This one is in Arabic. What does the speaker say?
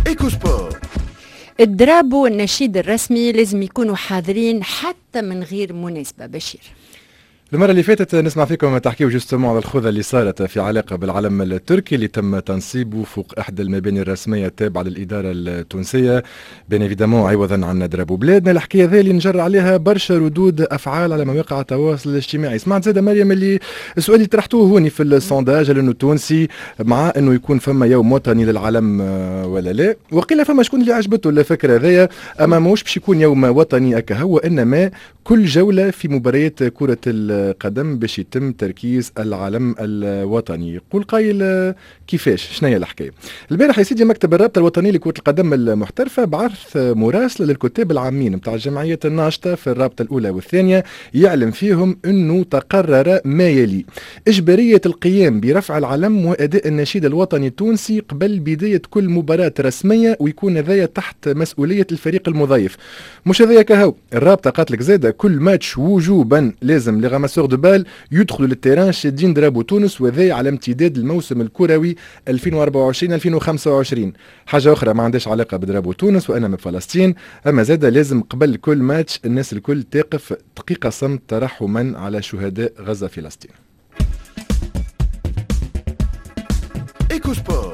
ايكو سبور. الدراب والنشيد الرسمي لازم يكونوا حاضرين حتى من غير مناسبة. بشير، المرة اللي فاتت نسمع فيكم تحكيو جوستمون على الخوذة اللي صارت في علاقة بالعلم التركي اللي تم تنصيبه فوق إحدى المباني الرسمية التابعة للإدارة التونسية، بين إيفيدامون عوضا عن دراب بلادنا. الحكاية ذي اللي نجر عليها برشا ردود أفعال على مواقع التواصل الاجتماعي. سمعت زادة مريم اللي السؤال اللي طرحتوه هوني في السونداج، هل إنه تونسي مع إنه يكون فما يوم وطني للعلم ولا لا؟ وقيل فما شكون اللي عجبته الفكرة ذي، أما موش باش يكون يوم وطني أكا هو، إنما كل جولة في مباريات كرة القدم باش يتم تركيز العلم الوطني. يقول قايل كيفاش شنو هي الحكايه؟ البارح يا سيدي مكتب الرابطه الوطنيه لكره القدم المحترفه بعث مراسله للكتاب العامين نتاع الجمعيات الناشطه في الرابطه الاولى والثانيه، يعلم فيهم انه تقرر ما يلي: اجباريه القيام برفع العلم واداء النشيد الوطني التونسي قبل بدايه كل مباراه رسميه، ويكون هذايا تحت مسؤوليه الفريق المضيف. مش هذايا كهو، الرابطه قالت لك زاده كل ماتش وجوبا لازم لي غاماسور دو بال يدخلوا للتيران شادين درابو تونس، وذي على امتداد الموسم الكروي 2024-2025. حاجه اخرى ما عندهاش علاقه بدرابو تونس وانما بفلسطين، اما زاده لازم قبل كل ماتش الناس الكل تقف دقيقه صمت ترحما على شهداء غزه فلسطين. ايكو سبور.